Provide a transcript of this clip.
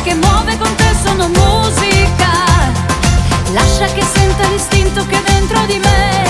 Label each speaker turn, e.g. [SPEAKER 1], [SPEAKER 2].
[SPEAKER 1] che muove con te sono musica. Lascia che senta l'istinto che è dentro di me.